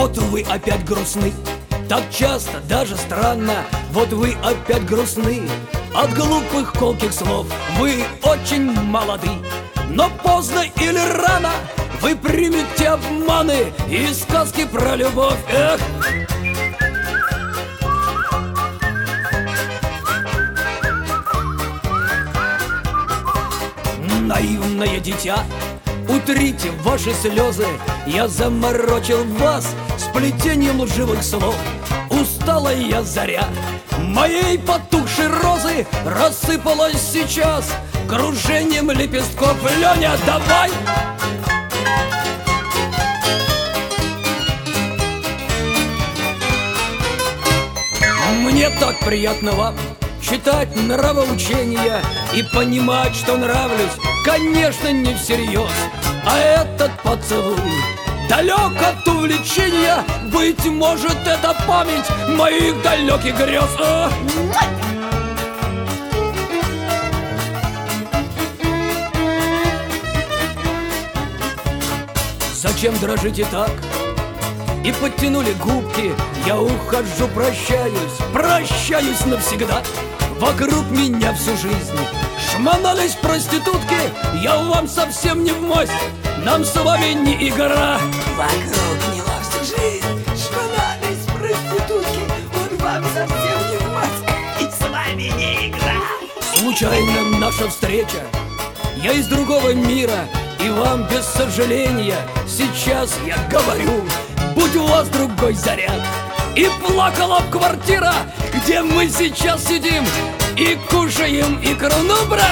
Вот вы опять грустны, так часто, даже странно. Вот вы опять грустны от глупых колких слов. Вы очень молоды, но поздно или рано вы примете обманы и сказки про любовь. Эх! Наивное дитя, утрите ваши слезы. Я заморочил вас сплетением лживых слов. Усталая заря моей потухшей розы рассыпалась сейчас кружением лепестков. Леня, давай! Мне так приятно вам читать нравоучения и понимать, что нравлюсь, конечно, не всерьез. А этот поцелуй далек от увлечения. Быть может, это память моих далеких грез. Зачем дрожите так? И подтянули губки. Я ухожу, прощаюсь навсегда. Вокруг меня всю жизнь шмонались проститутки. Я вам совсем не вмасть, нам с вами не игра. Вокруг него всю жизнь шмонались проститутки. Он вам совсем не вмасть, и с вами не игра. Случайно наша встреча, я из другого мира, и вам без сожаления сейчас я говорю: будь у вас другой заряд. И плакала б квартира, где мы сейчас сидим и кушаем икру. Ну, брат!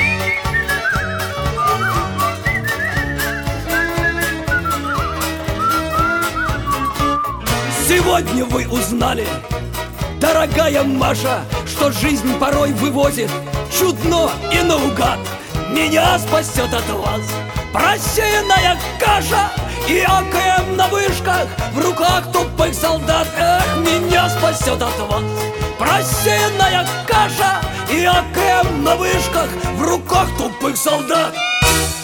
Сегодня вы узнали, дорогая Маша, что жизнь порой вывозит чудно и наугад. Меня спасет от вас просеянная каша и АКМ на вышках в руках тупых солдат. Эх, меня спасет от вас просеянная каша и АКМ на вышках в руках тупых солдат.